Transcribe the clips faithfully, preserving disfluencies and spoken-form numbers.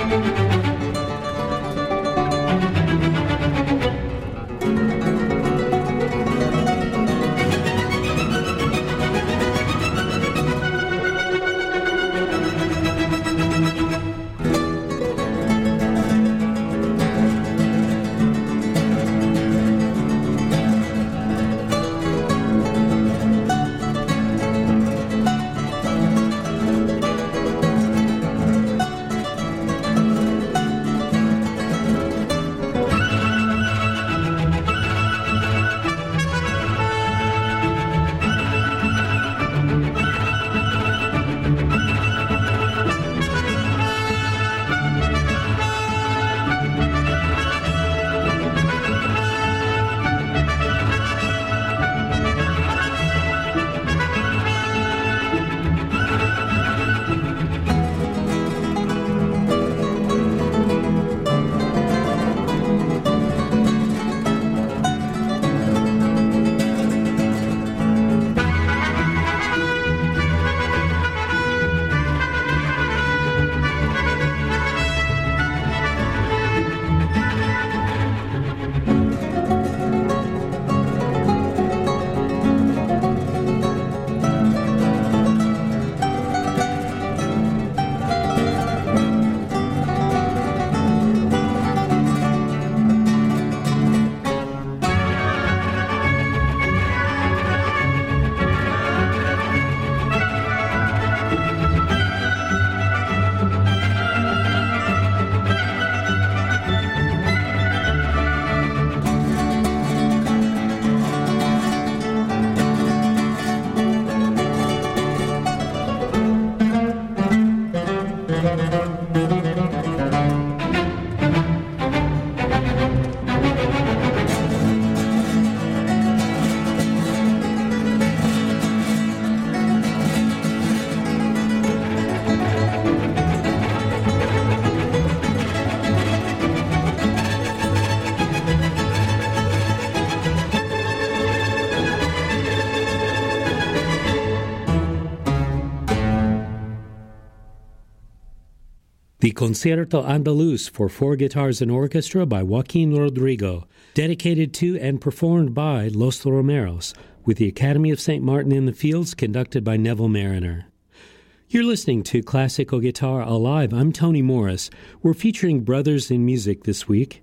The Concierto Andaluz for four guitars and orchestra by Joaquin Rodrigo, dedicated to and performed by Los Romeros, with the Academy of Saint Martin in the Fields conducted by Neville Mariner. You're listening to Classical Guitar Alive. I'm Tony Morris. We're featuring brothers in music this week.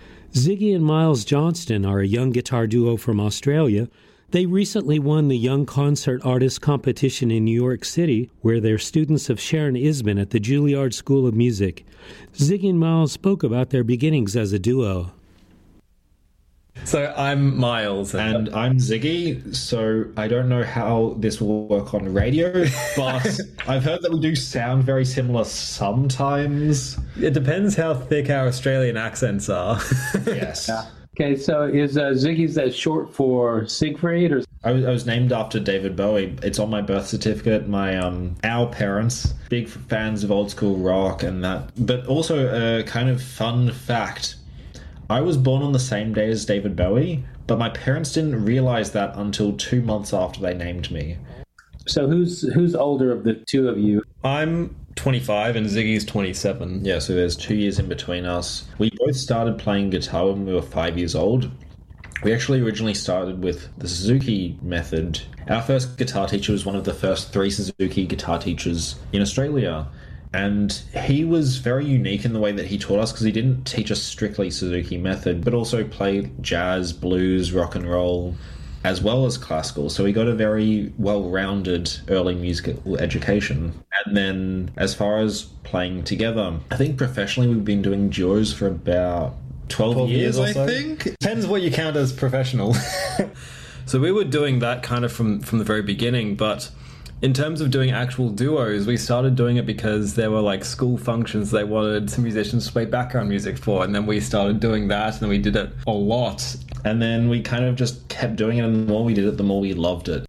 Ziggy and Miles Johnston are a young guitar duo from Australia. They recently won the Young Concert Artist Competition in New York City, where they're students of Sharon Isbin at the Juilliard School of Music. Ziggy and Miles spoke about their beginnings as a duo. So I'm Miles. And I'm Ziggy, so I don't know how this will work on radio, but I've heard that we do sound very similar sometimes. It depends how thick our Australian accents are. Yes. Yeah. Okay, so is uh, Ziggy's that short for Siegfried? Or I was, I was named after David Bowie. It's on my birth certificate. My um, our parents, big fans of old school rock and that. But also a kind of fun fact. I was born on the same day as David Bowie, but my parents didn't realize that until two months after they named me. So who's who's older of the two of you? I'm twenty-five and Ziggy's twenty-seven. Yeah, so there's two years in between us. We both started playing guitar when we were five years old. We actually originally started with the Suzuki method. Our first guitar teacher was one of the first three Suzuki guitar teachers in Australia. And he was very unique in the way that he taught us, because he didn't teach us strictly Suzuki method, but also played jazz, blues, rock and roll, as well as classical. So we got a very well-rounded early musical education. And then as far as playing together, I think professionally we've been doing duos for about twelve, twelve years, years, or so. I think. Depends what you count as professional. So we were doing that kind of from, from the very beginning, but in terms of doing actual duos, we started doing it because there were like school functions they wanted some musicians to play background music for, and then we started doing that, and then we did it a lot. And then we kind of just kept doing it, and the more we did it, the more we loved it.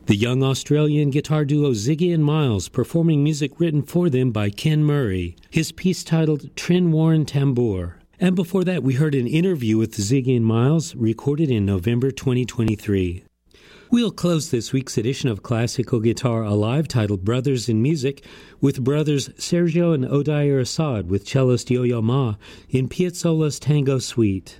The young Australian guitar duo Ziggy and Miles performing music written for them by Ken Murray, his piece titled Trin Warren Tambour. And before that, we heard an interview with Ziggy and Miles recorded in November twenty twenty-three. We'll close this week's edition of Classical Guitar Alive, titled Brothers in Music, with brothers Sergio and Odair Assad with cellist Yo-Yo Ma in Piazzolla's Tango Suite.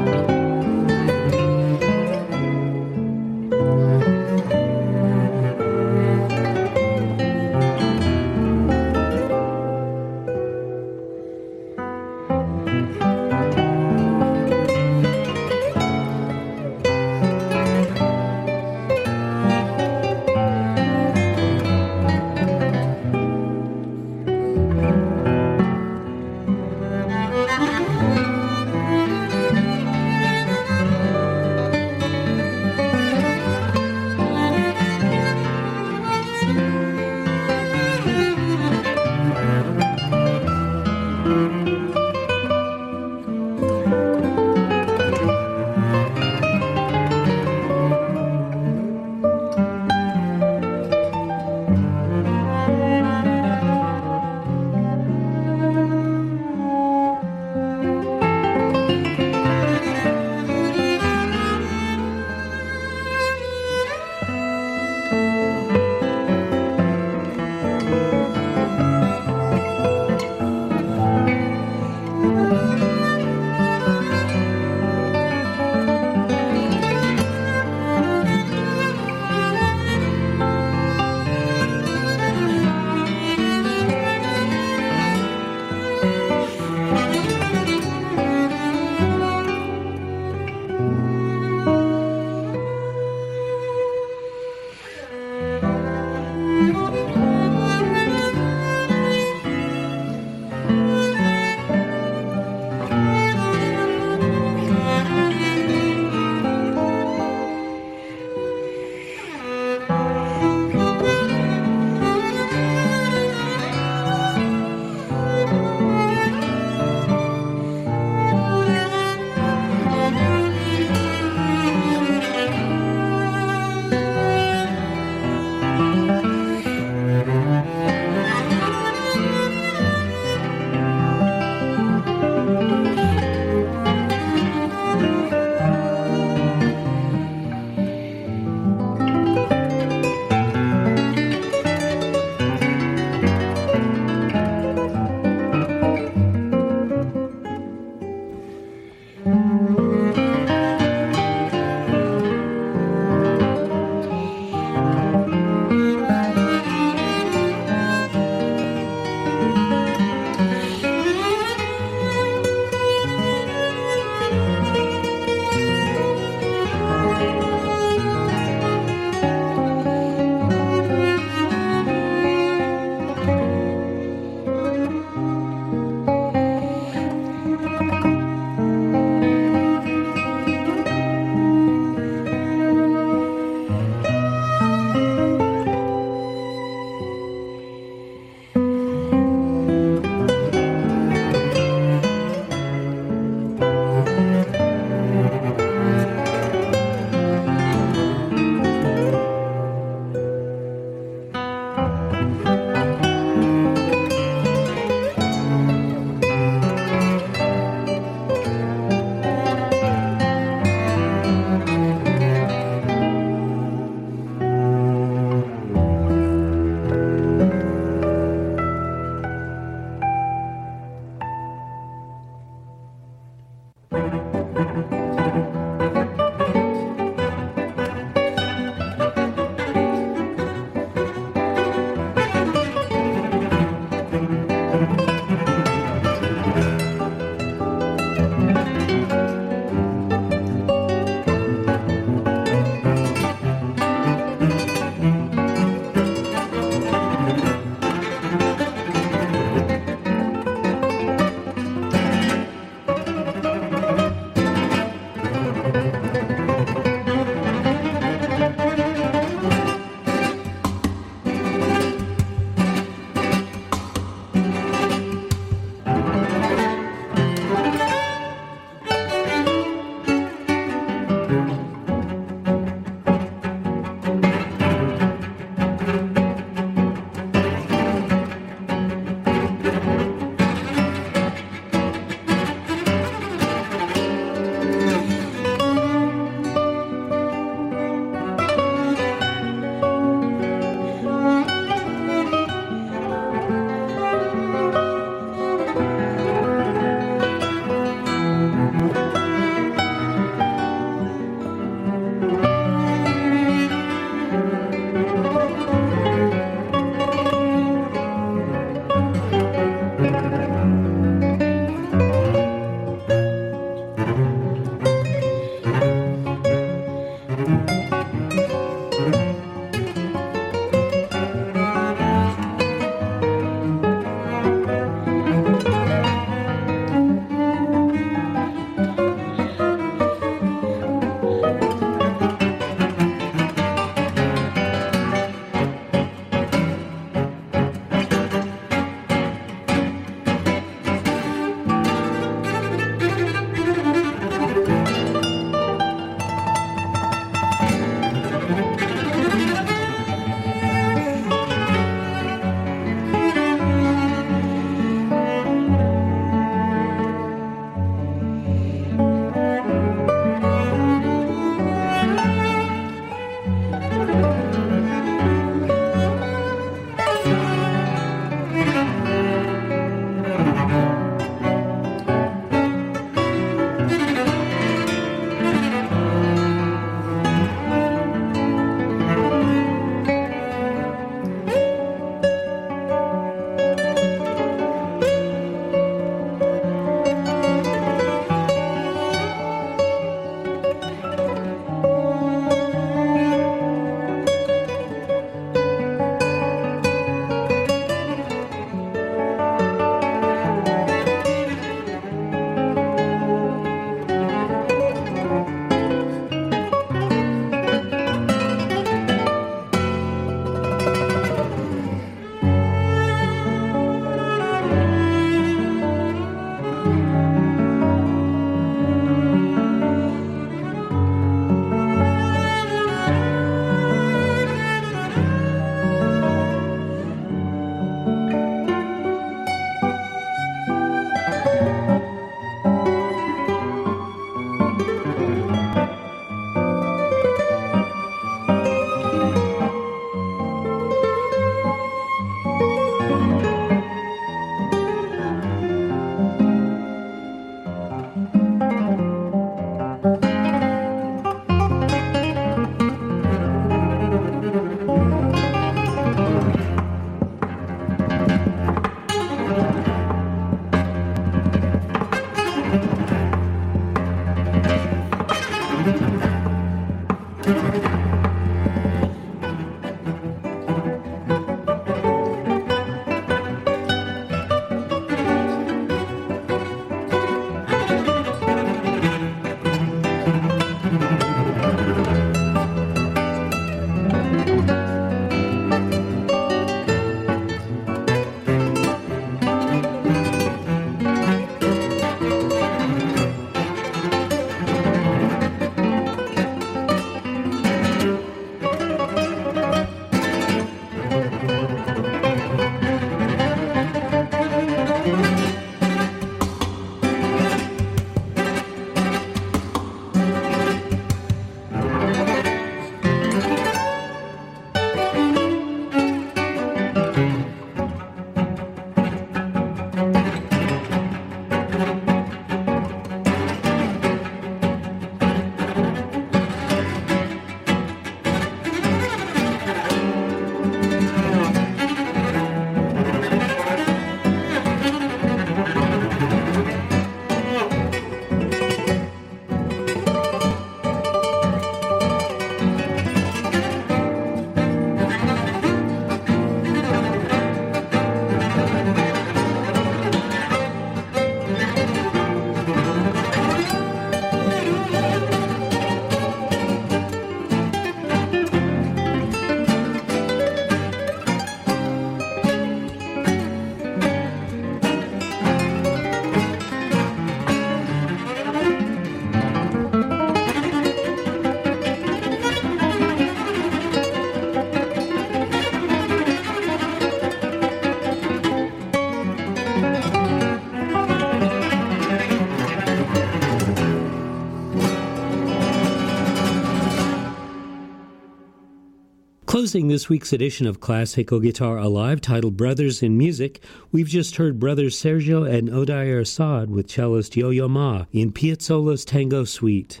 Closing this week's edition of Classical Guitar Alive, titled Brothers in Music, we've just heard brothers Sergio and Odair Assad with cellist Yo-Yo Ma in Piazzolla's Tango Suite.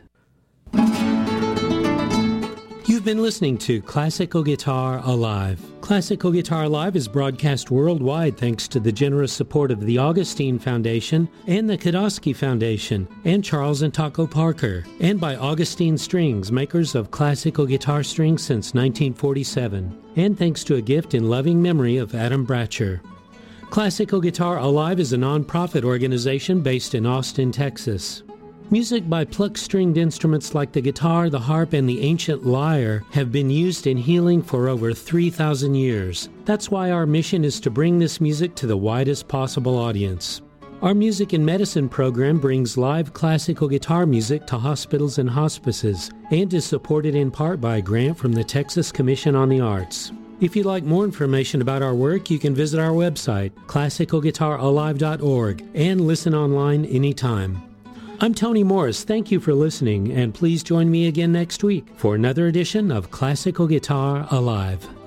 You've been listening to Classical Guitar Alive. Classical Guitar Alive is broadcast worldwide thanks to the generous support of the Augustine Foundation and the Kodosky Foundation and Charles and Taco Parker, and by Augustine Strings, makers of classical guitar strings since nineteen forty-seven, and thanks to a gift in loving memory of Adam Bratcher. Classical Guitar Alive is a non-profit organization based in Austin, Texas. Music by plucked stringed instruments like the guitar, the harp, and the ancient lyre have been used in healing for over three thousand years. That's why our mission is to bring this music to the widest possible audience. Our Music and Medicine program brings live classical guitar music to hospitals and hospices, and is supported in part by a grant from the Texas Commission on the Arts. If you'd like more information about our work, you can visit our website, classical guitar alive dot org, and listen online anytime. I'm Tony Morris. Thank you for listening, and please join me again next week for another edition of Classical Guitar Alive.